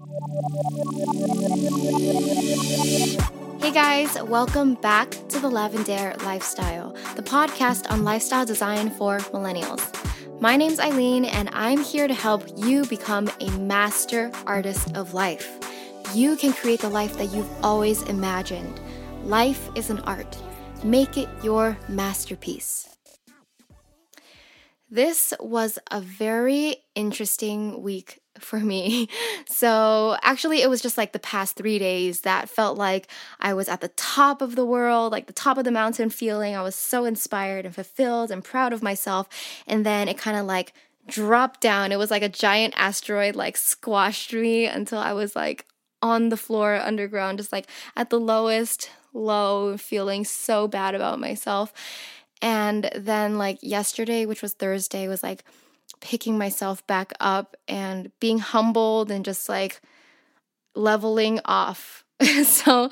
Hey guys, welcome back to the Lavendaire Lifestyle, the podcast on lifestyle design for millennials. My name's Eileen, and I'm here to help you become a master artist of life. You can create the life that you've always imagined. Life is an art. Make it your masterpiece. This was a very interesting week for me. So actually, it was just like the past 3 days that felt like I was at the top of the world, like the top of the mountain feeling. I was so inspired and fulfilled and proud of myself. And then it kind of like dropped down. It was like a giant asteroid like squashed me until I was like on the floor underground, just like at the lowest low, feeling so bad about myself. And then like yesterday, which was Thursday, was like picking myself back up and being humbled and just like leveling off. So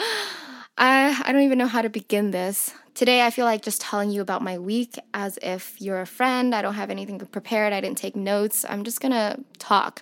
I don't even know how to begin this. Today I feel like just telling you about my week as if you're a friend. I don't have anything prepared. I didn't take notes. I'm just gonna talk.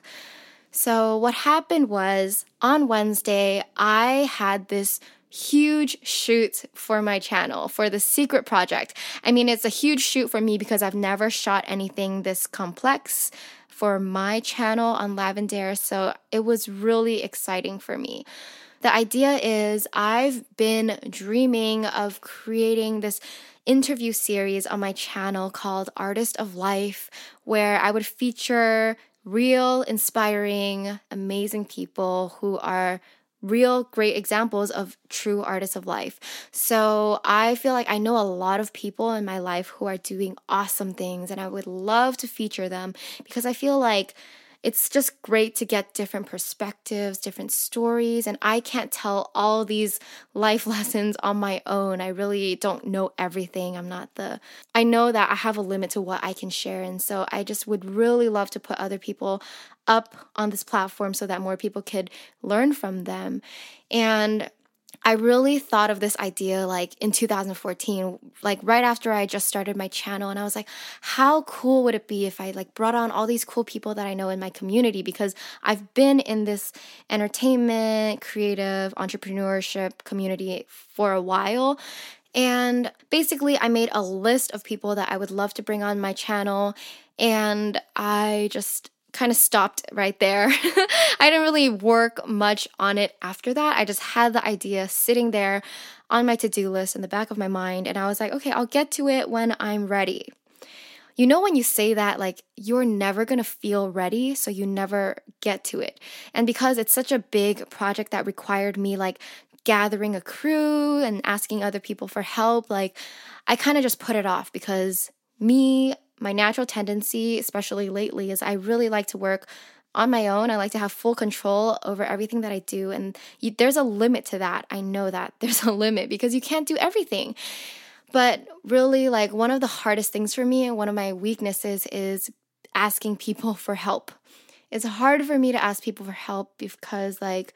So what happened was on Wednesday, I had this huge shoot for my channel for the secret project. I mean, it's a huge shoot for me because I've never shot anything this complex for my channel on Lavendaire, so it was really exciting for me. The idea is I've been dreaming of creating this interview series on my channel called Artist of Life, where I would feature real, inspiring, amazing people who are real great examples of true artists of life. So I feel like I know a lot of people in my life who are doing awesome things, and I would love to feature them because I feel like it's just great to get different perspectives, different stories, and I can't tell all these life lessons on my own. I really don't know everything. I know that I have a limit to what I can share, and so I just would really love to put other people up on this platform so that more people could learn from them. And I really thought of this idea like in 2014, like right after I just started my channel, and I was like, how cool would it be if I like brought on all these cool people that I know in my community, because I've been in this entertainment, creative, entrepreneurship community for a while. And basically I made a list of people that I would love to bring on my channel, and I just kind of stopped right there. I didn't really work much on it after that. I just had the idea sitting there on my to-do list in the back of my mind, and I was like, okay, I'll get to it when I'm ready. You know, when you say that, like, you're never going to feel ready, so you never get to it. And because it's such a big project that required me, like, gathering a crew and asking other people for help, like, I kind of just put it off because my natural tendency, especially lately, is I really like to work on my own. I like to have full control over everything that I do. And there's a limit to that. I know that there's a limit because you can't do everything. But really, like, one of the hardest things for me and one of my weaknesses is asking people for help. It's hard for me to ask people for help because, like,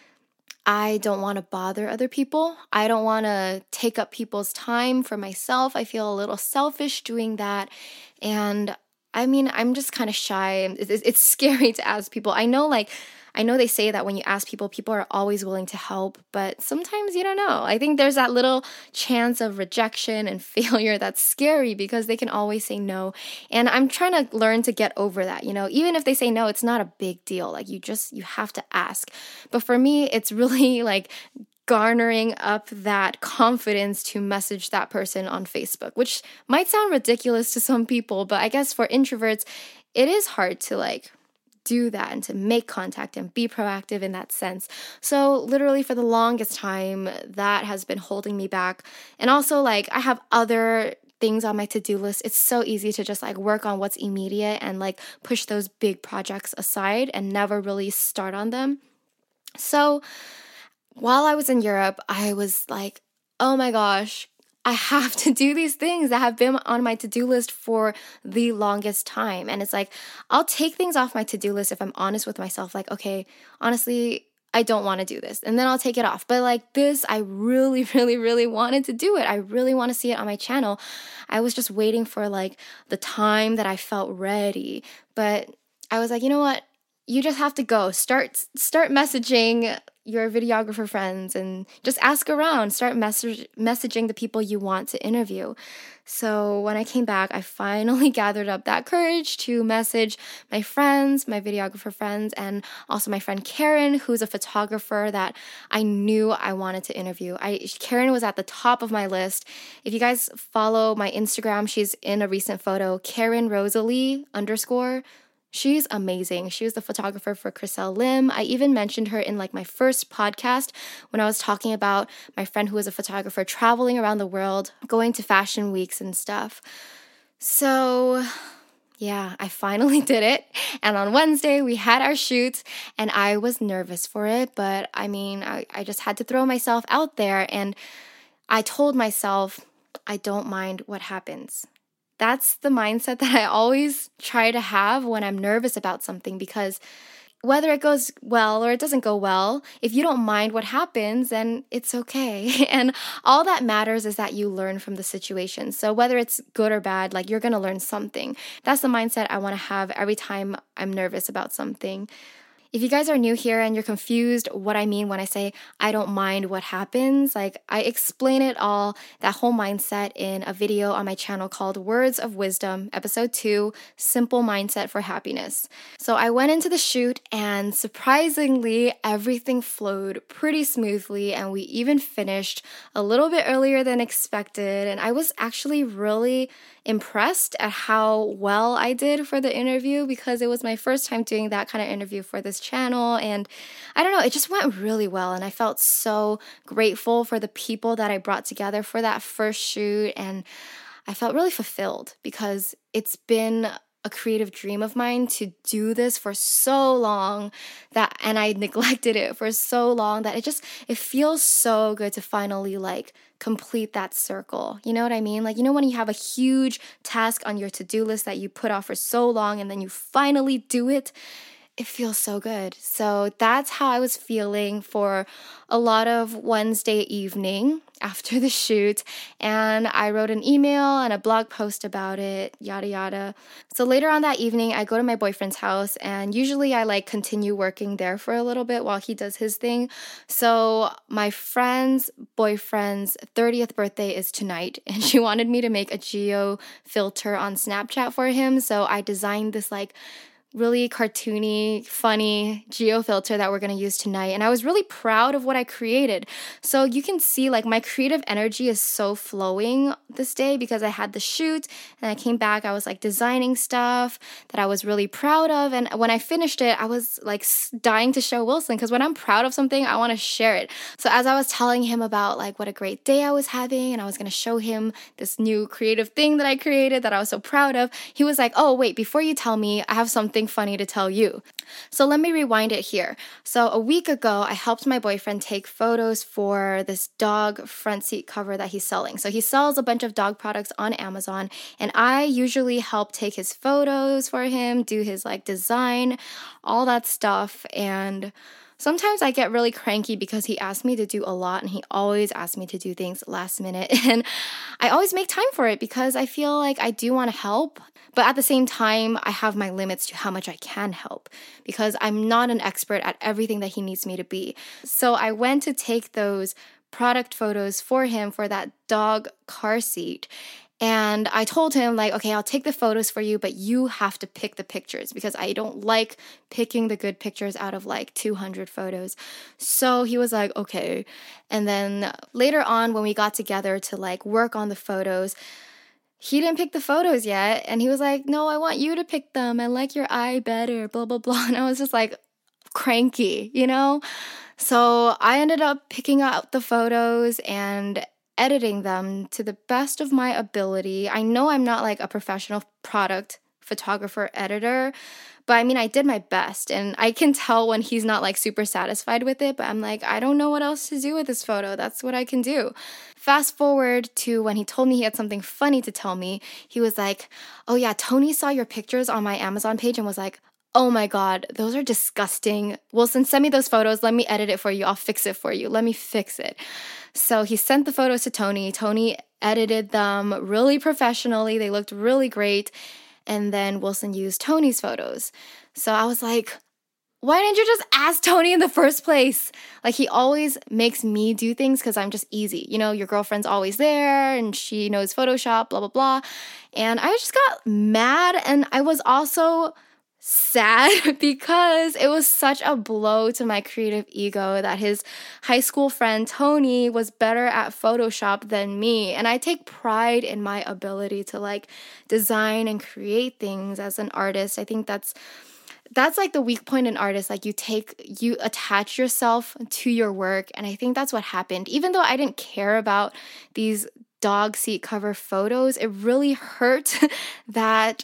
I don't want to bother other people. I don't want to take up people's time for myself. I feel a little selfish doing that. And I mean, I'm just kind of shy. It's scary to ask people. I know they say that when you ask people, people are always willing to help, but sometimes you don't know. I think there's that little chance of rejection and failure that's scary because they can always say no. And I'm trying to learn to get over that. You know, even if they say no, it's not a big deal. Like you have to ask. But for me, it's really like garnering up that confidence to message that person on Facebook, which might sound ridiculous to some people, but I guess for introverts, it is hard to like do that and to make contact and be proactive in that sense. So literally for the longest time, that has been holding me back. And also like I have other things on my to-do list. It's so easy to just like work on what's immediate and like push those big projects aside and never really start on them. So while I was in Europe, I was like, oh my gosh, I have to do these things that have been on my to-do list for the longest time. And it's like, I'll take things off my to-do list if I'm honest with myself. Like, okay, honestly, I don't want to do this. And then I'll take it off. But like this, I really, really, really wanted to do it. I really want to see it on my channel. I was just waiting for like the time that I felt ready. But I was like, you know what? you just have to go. Start messaging your videographer friends and just ask around. Start messaging the people you want to interview. So when I came back, I finally gathered up that courage to message my friends, my videographer friends, and also my friend Karen, who's a photographer that I knew I wanted to interview. Karen was at the top of my list. If you guys follow my Instagram, she's in a recent photo, Karen Rosalie _ She's amazing. She was the photographer for Chriselle Lim. I even mentioned her in like my first podcast when I was talking about my friend who was a photographer traveling around the world, going to fashion weeks and stuff. So yeah, I finally did it. And on Wednesday, we had our shoot, and I was nervous for it. But I mean, I just had to throw myself out there. And I told myself, I don't mind what happens. That's the mindset that I always try to have when I'm nervous about something, because whether it goes well or it doesn't go well, if you don't mind what happens, then it's okay. And all that matters is that you learn from the situation. So whether it's good or bad, like, you're going to learn something. That's the mindset I want to have every time I'm nervous about something. If you guys are new here and you're confused what I mean when I say I don't mind what happens, like, I explain it all, that whole mindset, in a video on my channel called Words of Wisdom, episode 2, Simple Mindset for Happiness. So I went into the shoot, and surprisingly, everything flowed pretty smoothly, and we even finished a little bit earlier than expected. And I was actually really impressed at how well I did for the interview, because it was my first time doing that kind of interview for this channel. And I don't know, it just went really well. And I felt so grateful for the people that I brought together for that first shoot. And I felt really fulfilled, because it's been a creative dream of mine to do this for so long, and I neglected it for so long, that it feels so good to finally like complete that circle. You know what I mean? Like, you know, when you have a huge task on your to-do list that you put off for so long, and then you finally do it, it feels so good. So that's how I was feeling for a lot of Wednesday evening after the shoot. And I wrote an email and a blog post about it, yada, yada. So later on that evening, I go to my boyfriend's house, and usually I like continue working there for a little bit while he does his thing. So my friend's boyfriend's 30th birthday is tonight, and she wanted me to make a geo filter on Snapchat for him. So I designed this like really cartoony, funny geo filter that we're going to use tonight. And I was really proud of what I created. So you can see like my creative energy is so flowing this day, because I had the shoot and I came back, I was like designing stuff that I was really proud of. And when I finished it, I was like dying to show Wilson, because when I'm proud of something, I want to share it. So as I was telling him about like what a great day I was having, and I was going to show him this new creative thing that I created that I was so proud of, he was like, oh, wait, before you tell me, I have something funny to tell you. So let me rewind it here. So a week ago, I helped my boyfriend take photos for this dog front seat cover that he's selling. So he sells a bunch of dog products on Amazon, and I usually help take his photos for him, do his like design, all that stuff. And sometimes I get really cranky because he asks me to do a lot, and he always asks me to do things last minute. And I always make time for it, because I feel like I do want to help. But at the same time, I have my limits to how much I can help, because I'm not an expert at everything that he needs me to be. So I went to take those product photos for him for that dog car seat. And I told him, like, okay, I'll take the photos for you, but you have to pick the pictures, because I don't like picking the good pictures out of like 200 photos. So he was like, okay. And then later on, when we got together to like work on the photos, he didn't pick the photos yet. And he was like, no, I want you to pick them. I like your eye better, blah, blah, blah. And I was just like cranky, you know? So I ended up picking out the photos and editing them to the best of my ability. I know I'm not like a professional product photographer editor, but I mean, I did my best, and I can tell when he's not like super satisfied with it, but I'm like, I don't know what else to do with this photo. That's what I can do. Fast forward to when he told me he had something funny to tell me. He was like, oh yeah, Tony saw your pictures on my Amazon page and was like, oh my God, those are disgusting. Wilson, send me those photos. Let me edit it for you. I'll fix it for you. Let me fix it. So he sent the photos to Tony. Tony edited them really professionally. They looked really great. And then Wilson used Tony's photos. So I was like, why didn't you just ask Tony in the first place? Like, he always makes me do things because I'm just easy. You know, your girlfriend's always there and she knows Photoshop, blah, blah, blah. And I just got mad, and I was also sad because it was such a blow to my creative ego that his high school friend Tony was better at Photoshop than me. And I take pride in my ability to like design and create things as an artist. I think that's like the weak point in artists. Like you attach yourself to your work. And I think that's what happened. Even though I didn't care about these dog seat cover photos, it really hurt that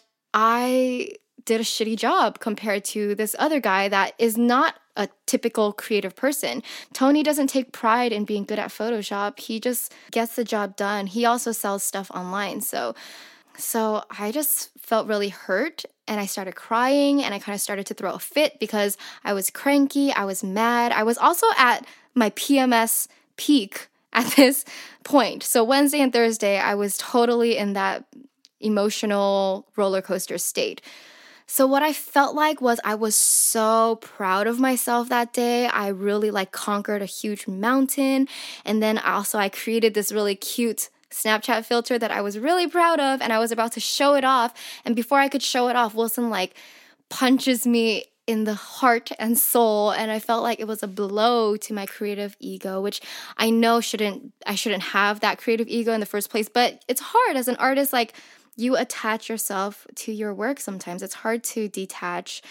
I did a shitty job compared to this other guy that is not a typical creative person. Tony doesn't take pride in being good at Photoshop. He just gets the job done. He also sells stuff online. So I just felt really hurt, and I started crying, and I kind of started to throw a fit because I was cranky, I was mad. I was also at my PMS peak at this point. So Wednesday and Thursday, I was totally in that emotional roller coaster state. So what I felt like was I was so proud of myself that day. I really like conquered a huge mountain. And then also I created this really cute Snapchat filter that I was really proud of, and I was about to show it off. And before I could show it off, Wilson like punches me in the heart and soul, and I felt like it was a blow to my creative ego, which I know I shouldn't have that creative ego in the first place, but it's hard as an artist. Like, you attach yourself to your work sometimes. It's hard to detach.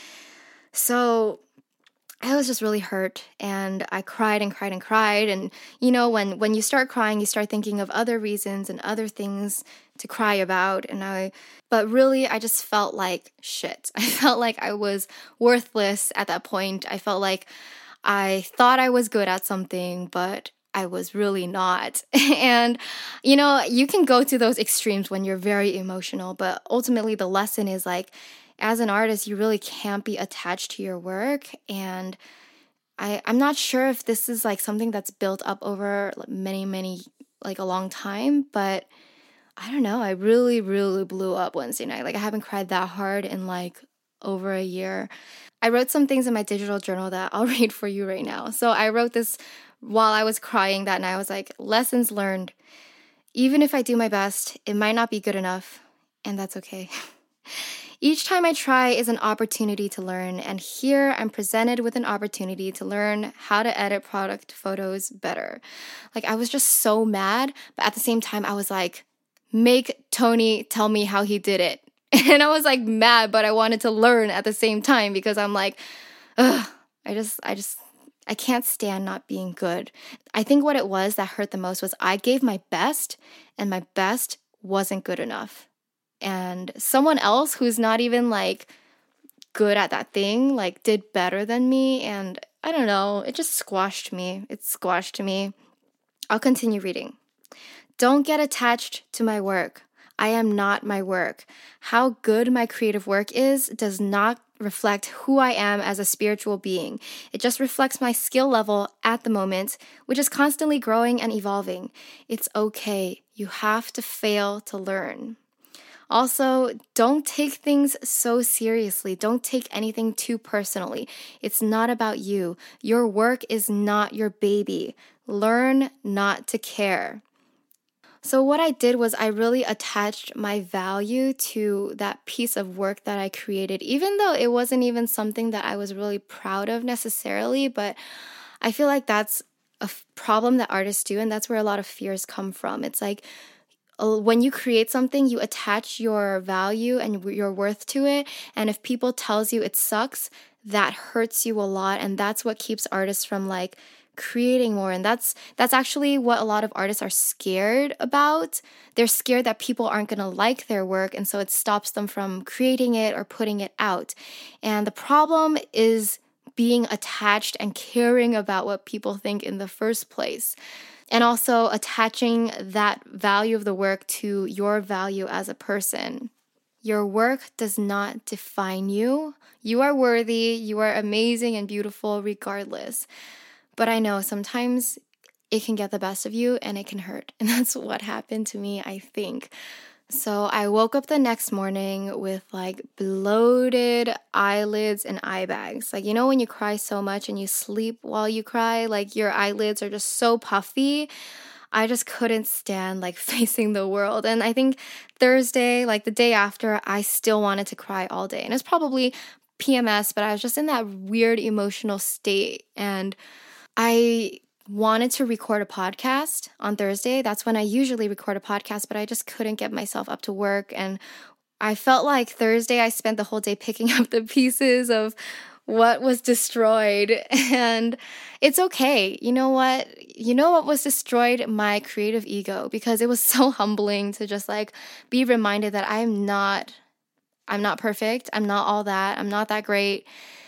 So I was just really hurt, and I cried and cried and cried. And you know, when you start crying, you start thinking of other reasons and other things to cry about. But really, I just felt like shit. I felt like I was worthless at that point. I felt like I thought I was good at something, but I was really not. And, you know, you can go to those extremes when you're very emotional, but ultimately the lesson is like, as an artist, you really can't be attached to your work. And I'm not sure if this is like something that's built up over many, like a long time, but I don't know. I really, really blew up Wednesday night. Like, I haven't cried that hard in like over a year. I wrote some things in my digital journal that I'll read for you right now. So I wrote this while I was crying that night. I was like, lessons learned. Even if I do my best, it might not be good enough, and that's okay. Each time I try is an opportunity to learn, and here I'm presented with an opportunity to learn how to edit product photos better. Like, I was just so mad, but at the same time, I was like, make Tony tell me how he did it. And I was like mad, but I wanted to learn at the same time because I'm like, ugh, I can't stand not being good. I think what it was that hurt the most was I gave my best, and my best wasn't good enough. And someone else who's not even like good at that thing, like did better than me. And I don't know, it just squashed me. It squashed me. I'll continue reading. Don't get attached to my work. I am not my work. How good my creative work is does not reflect who I am as a spiritual being. It just reflects my skill level at the moment, which is constantly growing and evolving. It's okay. You have to fail to learn. Also, don't take things so seriously. Don't take anything too personally. It's not about you. Your work is not your baby. Learn not to care. So what I did was I really attached my value to that piece of work that I created, even though it wasn't even something that I was really proud of necessarily. But I feel like that's a problem that artists do, and that's where a lot of fears come from. It's like, when you create something, you attach your value and your worth to it. And if people tells you it sucks, that hurts you a lot. And that's what keeps artists from like creating more. And that's actually what a lot of artists are scared about. They're scared that people aren't going to like their work. And so it stops them from creating it or putting it out. And the problem is being attached and caring about what people think in the first place. And also attaching that value of the work to your value as a person. Your work does not define you. You are worthy, you are amazing and beautiful regardless. But I know sometimes it can get the best of you and it can hurt. And that's what happened to me, I think. So I woke up the next morning with like bloated eyelids and eye bags. Like, you know, when you cry so much and you sleep while you cry, like your eyelids are just so puffy. I just couldn't stand like facing the world. And I think Thursday, like the day after, I still wanted to cry all day. And it's probably PMS, but I was just in that weird emotional state. And I wanted to record a podcast on Thursday. That's when I usually record a podcast, but I just couldn't get myself up to work. And I felt like Thursday I spent the whole day picking up the pieces of what was destroyed. And it's okay. You know what? You know what was destroyed? My creative ego, because it was so humbling to just like be reminded that I'm not perfect. I'm not all that. I'm not that great.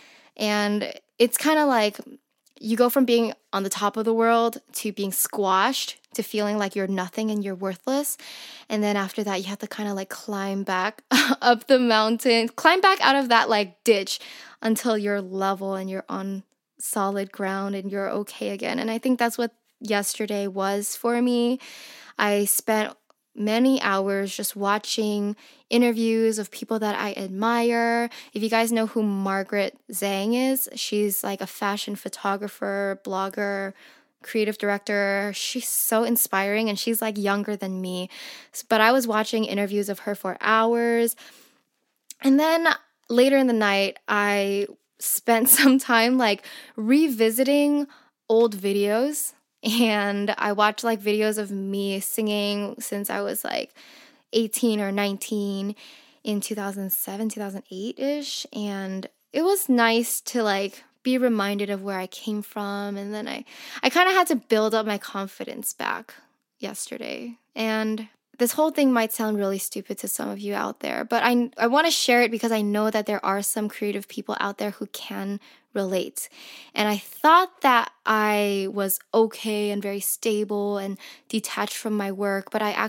And it's kind of like you go from being on the top of the world to being squashed to feeling like you're nothing and you're worthless. And then after that, you have to kind of like climb back up the mountain, climb back out of that like ditch until you're level and you're on solid ground and you're okay again. And I think that's what yesterday was for me. I spent many hours just watching interviews of people that I admire. If you guys know who Margaret Zhang is, she's like a fashion photographer, blogger, creative director. She's so inspiring and she's like younger than me. But I was watching interviews of her for hours. And then later in the night, I spent some time like revisiting old videos. And I watched like videos of me singing since I was like 18 or 19 in 2007, 2008-ish. And it was nice to like be reminded of where I came from. And then I kind of had to build up my confidence back yesterday. And this whole thing might sound really stupid to some of you out there, but I want to share it because I know that there are some creative people out there who can relate. And I thought that I was okay and very stable and detached from my work, but I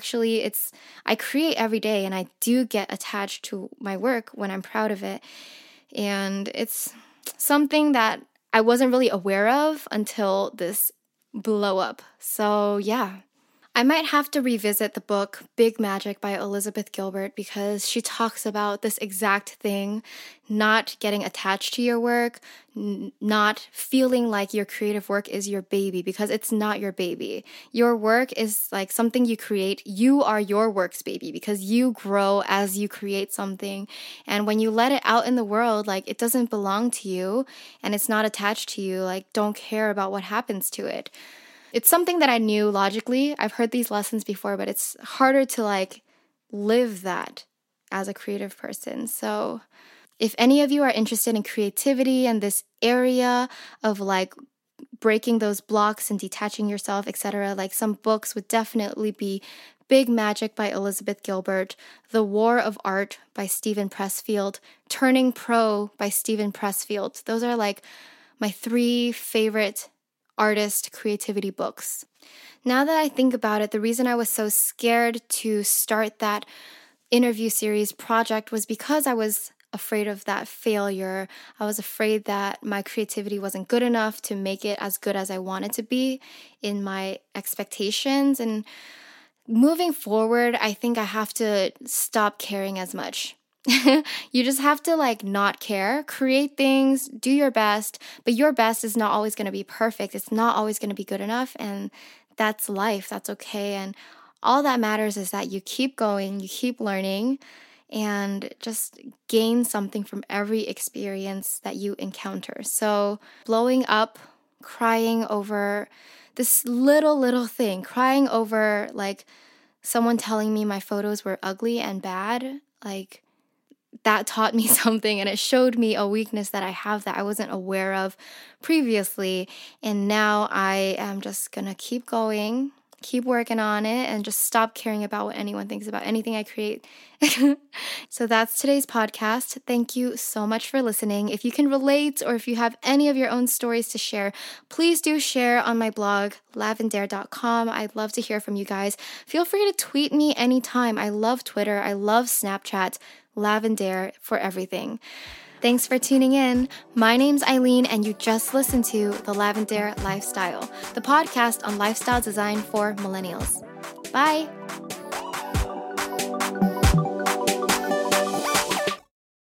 create every day and I do get attached to my work when I'm proud of it. And it's something that I wasn't really aware of until this blow up. So yeah. I might have to revisit the book Big Magic by Elizabeth Gilbert because she talks about this exact thing, not getting attached to your work, not feeling like your creative work is your baby because it's not your baby. Your work is like something you create. You are your work's baby because you grow as you create something. And when you let it out in the world, like it doesn't belong to you and it's not attached to you, like don't care about what happens to it. It's something that I knew logically. I've heard these lessons before, but it's harder to like live that as a creative person. So if any of you are interested in creativity and this area of like breaking those blocks and detaching yourself, etc., like some books would definitely be Big Magic by Elizabeth Gilbert, The War of Art by Steven Pressfield, Turning Pro by Steven Pressfield. Those are like my 3 favorite artist creativity books. Now that I think about it, the reason I was so scared to start that interview series project was because I was afraid of that failure. I was afraid that my creativity wasn't good enough to make it as good as I wanted to be in my expectations. And moving forward, I think I have to stop caring as much. You just have to like not care, create things, do your best, but your best is not always going to be perfect. It's not always going to be good enough, and that's life. That's okay. And all that matters is that you keep going, you keep learning, and just gain something from every experience that you encounter. So blowing up, crying over this little thing, crying over like someone telling me my photos were ugly and bad, like that taught me something, and it showed me a weakness that I have that I wasn't aware of previously. And now I am just gonna keep going, keep working on it, and just stop caring about what anyone thinks about anything I create. So that's today's podcast. Thank you so much for listening. If you can relate or if you have any of your own stories to share, please do share on my blog, lavendare.com. I'd love to hear from you guys. Feel free to tweet me anytime. I love Twitter. I love Snapchat. Lavendare for everything. Thanks for tuning in. My name's Eileen, and you just listened to The Lavendare Lifestyle, the podcast on lifestyle design for millennials. Bye!